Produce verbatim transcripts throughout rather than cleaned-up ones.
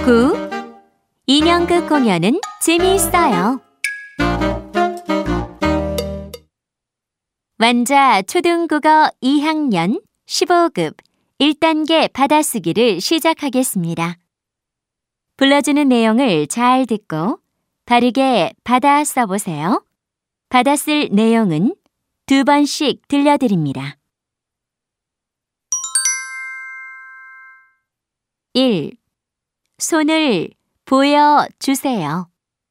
구. 인형극 공연은 재미있어요. 완자 초등국어 이 학년 십오 급 일 단계 받아쓰기를 시작하겠습니다. 불러주는 내용을 잘 듣고 바르게 받아 써보세요. 받아쓸 내용은 두 번씩 들려드립니다. 일. 손을 보여주세요.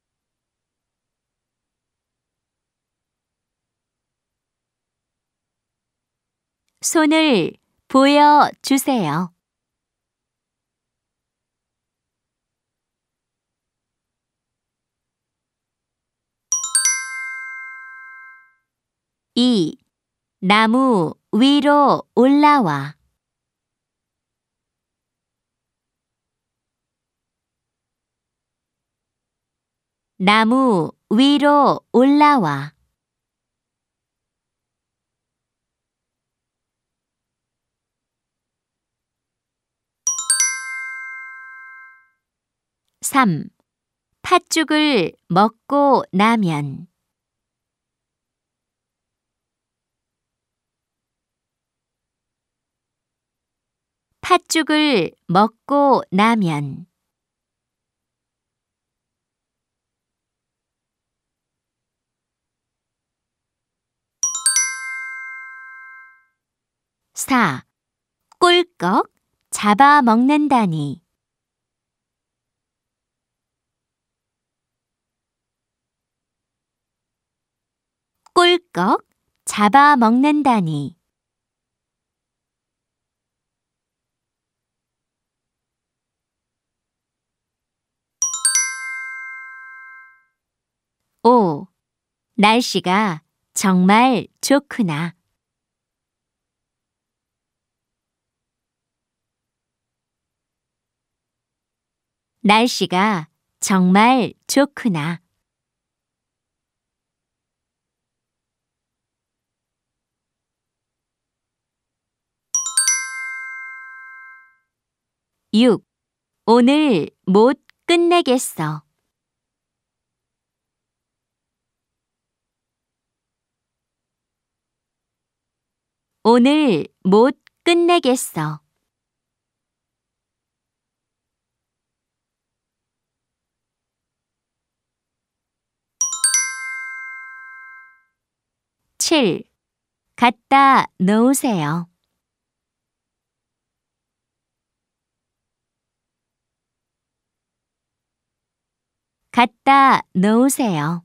손을 보여주세요. 이. 나무 위로 올라와. 나무 위로 올라와. 삼. 팥죽을 먹고 나면. 팥죽을 먹고 나면. 사. 꿀꺽 잡아먹는다니. 꿀꺽 잡아먹는다니. 오. 날씨가 정말 좋구나. 날씨가 정말 좋구나. 육. 오늘 못 끝내겠어. 오늘 못 끝내겠어. 칠. 갖다 놓으세요. 갖다 놓으세요.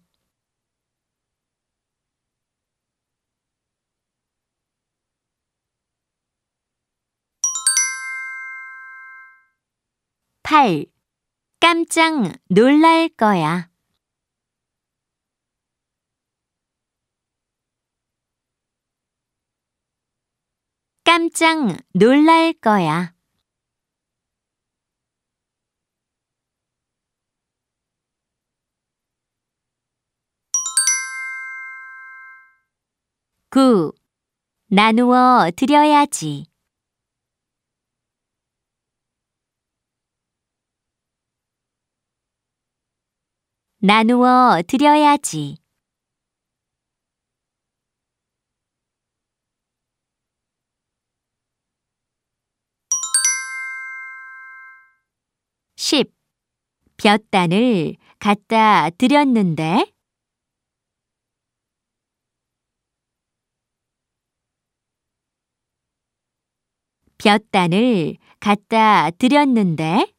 팔. 깜짝 놀랄 거야. 깜짝 놀랄 거야. 구. 나누어 드려야지. 나누어 드려야지. 십. 볕단을 갖다 드렸는데. 볕단을 갖다 드렸는데.